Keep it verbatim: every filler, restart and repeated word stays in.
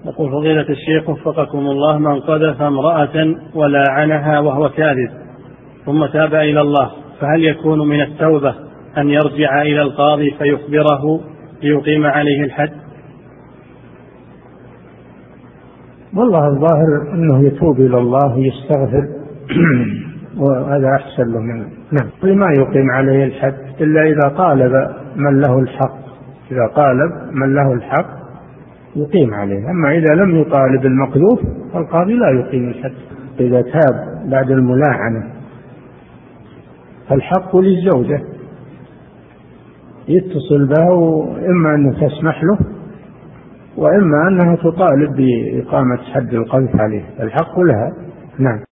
يقول فضيلة الشيخ وفقكم الله، من قذف امرأة ولاعنها وهو كاذب ثم تاب إلى الله، فهل يكون من التوبة أن يرجع إلى القاضي فيخبره ليقيم عليه الحد؟ والله الظاهر أنه يتوب إلى الله ويستغفر وهذا أحسن له من نعم لما يقيم عليه الحد إلا إذا طالب من له الحق. إذا طالب من له الحق يقيم عليه، أما إذا لم يطالب المقذوف فالقاضي لا يقيم الحد. إذا تاب بعد الملاعنة فالحق للزوجة يتصل به، وإما أن تسمح له وإما أنها تطالب بإقامة حد القذف عليه، الحق لها. نعم.